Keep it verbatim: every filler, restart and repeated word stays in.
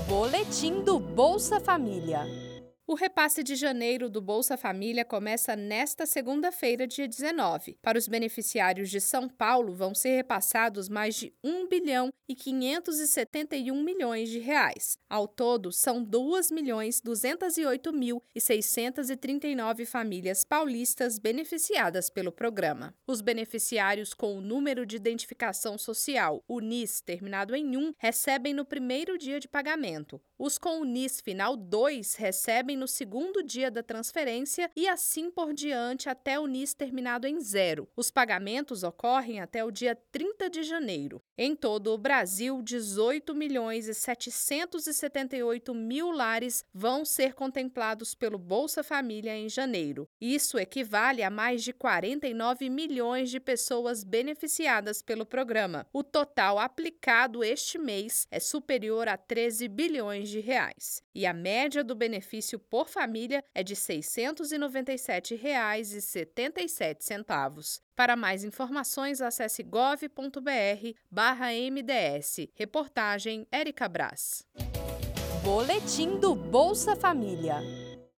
Boletim do Bolsa Família. O repasse de janeiro do Bolsa Família começa nesta segunda-feira, dia dezenove. Para os beneficiários de São Paulo, vão ser repassados mais de um bilhão e quinhentos e setenta e um milhões de reais. Ao todo, são dois milhões duzentos e oito mil e seiscentos e trinta e nove famílias paulistas beneficiadas pelo programa. Os beneficiários com o número de identificação social, o N I S, terminado em um, recebem no primeiro dia de pagamento. Os com o N I S final dois recebem no segundo dia da transferência e assim por diante até o N I S terminado em zero. Os pagamentos ocorrem até o dia trinta de janeiro. Em todo o Brasil, dezoito milhões e setecentos e setenta e oito mil lares vão ser contemplados pelo Bolsa Família em janeiro. Isso equivale a mais de quarenta e nove milhões de pessoas beneficiadas pelo programa. O total aplicado este mês é superior a treze bilhões de reais. E a média do benefício por família é de seiscentos e noventa e sete reais e setenta e sete centavos. Para mais informações, acesse gov ponto br barra M D S. Reportagem Érica Brás. Boletim do Bolsa Família.